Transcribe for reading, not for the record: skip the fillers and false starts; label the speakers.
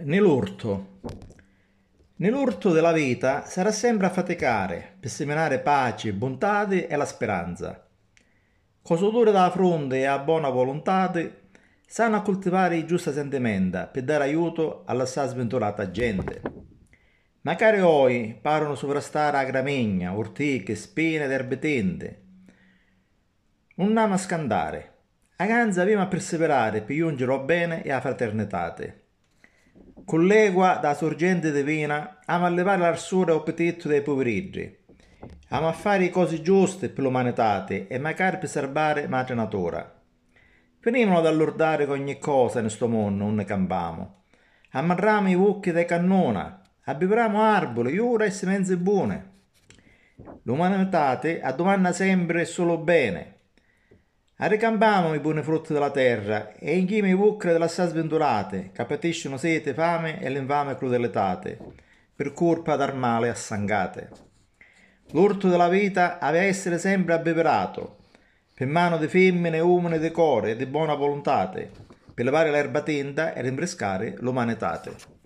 Speaker 1: Nell'urto. Nell'urto della vita sarà sempre a faticare per seminare pace, bontà e la speranza. Con sudore dalla fronte e a buona volontà sanno a coltivare i giusti sentimenti per dare aiuto alla sa sventurata gente. Magari oggi parano sovrastare a gramegna, ortiche, spine ed erbe tende. Non andiamo a scandare. A ganza abbiamo a perseverare per giungere a bene e a fraternitate. Con l'egua da sorgente divina, amo a levare l'arsura e appetito dei poverini. Amo a fare le cose giuste per l'umanità e magari per salvare madre natura. Venivano da lordare con ogni cosa in sto mondo, non ne cambiamo. Ammarramo i vucchi dei cannona, abbiamo arboli, iura e semenze buone. L'umanità domanda sempre solo bene. Arricambiamo i buoni frutti della terra e inghime i vucchi della sa sventurate, che patiscono sete, fame e l'infame crudelitate, per colpa del male assangate. L'urto della vita aveva essere sempre abbeverato, per mano di femmine e uomini di core e di buona volontà, per levare l'erba tenda e rinfrescare l'umanità.